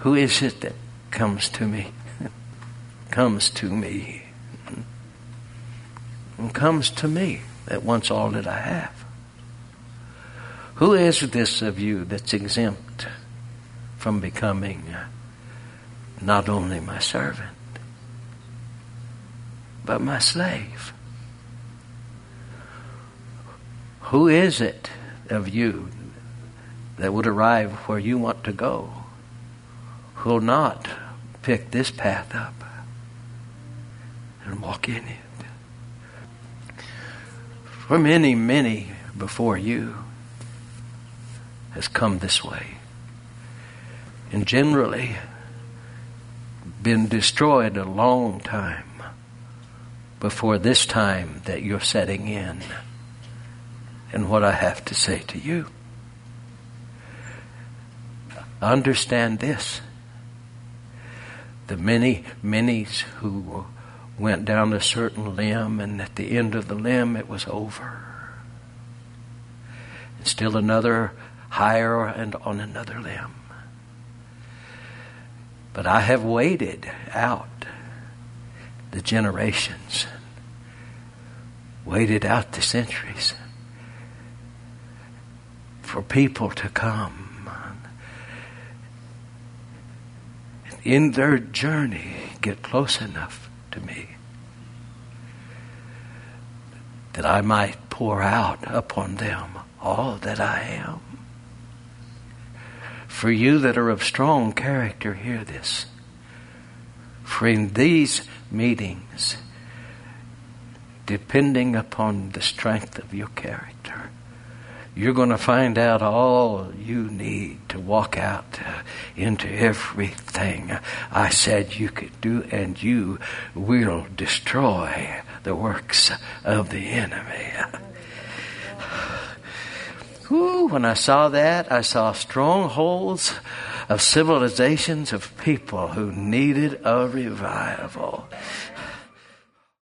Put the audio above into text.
Who is it that comes to me? Comes to me. And comes to me that wants all that I have. Who is this of you that's exempt from becoming not only my servant, but my slave? Who is it of you that would arrive where you want to go, who will not pick this path up and walk in it? For many, many before you has come this way and generally been destroyed a long time before this time that you're setting in. And what I have to say to you, understand this: the many who went down a certain limb, and at the end of the limb it was over. And still another higher and on another limb. But I have waited out the generations, waited out the centuries for people to come and in their journey get close enough to me that I might pour out upon them all that I am. For you that are of strong character, hear this. For in these meetings, depending upon the strength of your character, you're going to find out all you need to walk out into everything I said you could do, and you will destroy the works of the enemy. Ooh, when I saw that, I saw strongholds of civilizations of people who needed a revival.